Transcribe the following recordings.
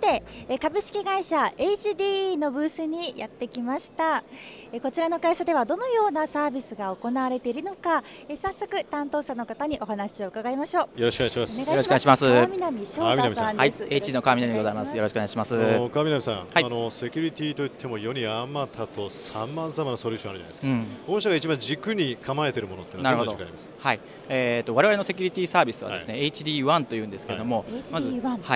て株式会社 HD のブースにやってきました。こちらの会社ではどのようなサービスが行われているのか、早速担当者の方にお話を伺いましょう。 よろしくお願いします。 よろしくお願いします。 川南翔太さんです。 H の川南でございます。よろしくお願いします。 川南さん、セキュリティといっても世にあまたと様々なソリューションあるじゃないですか。御社が一番軸に構えているものって何がありますか？ はい。我々のセキュリティサービスはですね、HD1 というんですけれども、まず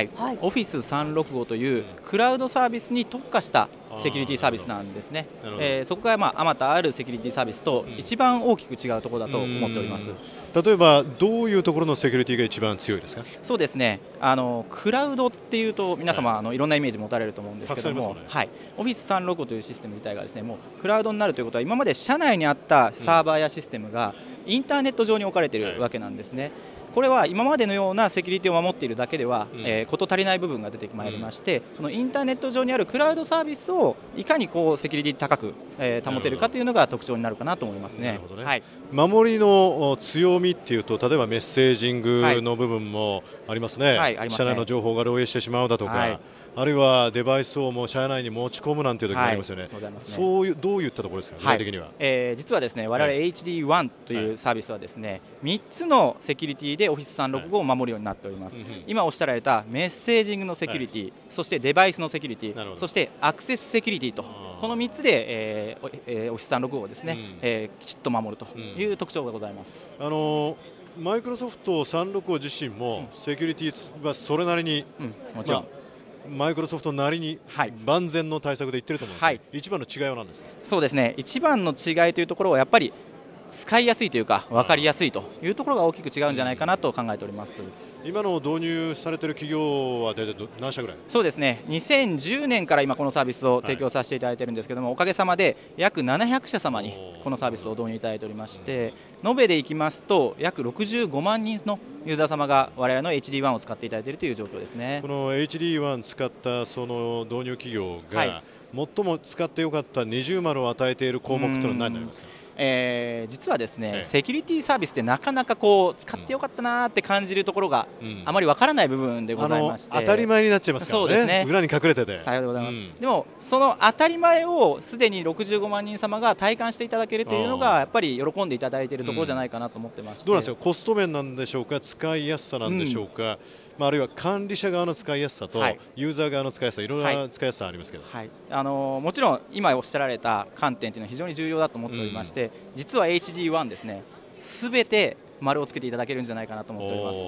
Office365 というクラウドサービスに特化したセキュリティサービスなんですね。そこがあまたあるセキュリティサービスと一番大きく違うところだと思っております。 例えばどういうところのセキュリティが一番強いですか？ そうですね。クラウドっていうと皆様いろんなイメージ持たれると思うんですけども、Office365 というシステム自体がですね、もうクラウドになるということは今まで社内にあったサーバーやシステムがインターネット上に置かれているわけなんですね。これは今までのようなセキュリティを守っているだけでは事足りない部分が出てまいりまして、そのインターネット上にあるクラウドサービスをいかにセキュリティ高く保てるかというのが特徴になるかなと思いますね。 守りの強みっていうと、例えばメッセージングの部分もありますね。社内の情報が漏洩してしまうだとか、あるいはデバイスをもう社内に持ち込むなんていう時もありますよね。そういうどういったところですか、具体的には。 実はですね、我々 HD1 というサービスはですね、3つのセキュリティで Office365 を守るようになっております。今おっしゃられたメッセージングのセキュリティ、そしてデバイスのセキュリティ、そしてアクセスセキュリティと、この3つでOffice365 をですね、きちっと守るという特徴がございます。 マイクロソフト365自身もセキュリティはそれなりに、 もちろんマイクロソフトなりに万全の対策で言ってると思うんですが、一番の違いは何ですか？ そうですね、一番の違いというところはやっぱり使いやすいというか分かりやすいというところが大きく違うんじゃないかなと考えております。 今の導入されている企業は大体何社ぐらい？ そうですね、2010年から今このサービスを提供させていただいているんですけども、おかげさまで約700社様にこのサービスを導入いただいておりまして、延べでいきますと約65万人のユーザー様が我々の HD1 を使っていただいているという状況ですね。 この HD1 使ったその導入企業が最も使ってよかった20丸を与えている項目というのは何になりますか？ 実はですね、セキュリティサービスってなかなか使ってよかったなって感じるところがあまりわからない部分でございまして、 当たり前になっちゃいますからね。そうですね、裏に隠れてて。 さようでございます。でもその当たり前をすでに65万人様が体感していただけるというのがやっぱり喜んでいただいているところじゃないかなと思ってまして、 どうなんですか、コスト面なんでしょうか、使いやすさなんでしょうか、あるいは管理者側の使いやすさとユーザー側の使いやすさ、いろんな使いやすさありますけど、 もちろん今おっしゃられた観点というのは非常に重要だと思っておりまして、実は HD1 ですね、すべて丸をつけていただけるんじゃないかなと思っております。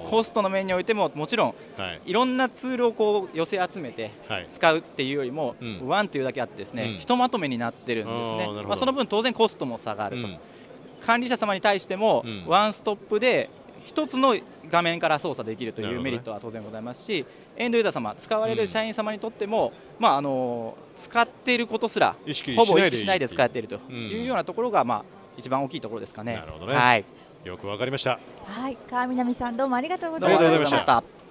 コストの面においてももちろん、いろんなツールを寄せ集めて使うっていうよりも、ワンというだけあってですね、ひとまとめになってるんですね。その分当然コストも差があると、管理者様に対してもワンストップで一つの画面から操作できるというメリットは当然ございますし、エンドユーザー様、使われる社員様にとっても、使っていることすらほぼ意識しないで使っているというようなところが、一番大きいところですかね。 なるほどね。よくわかりました。 川南さん、どうもありがとうございました。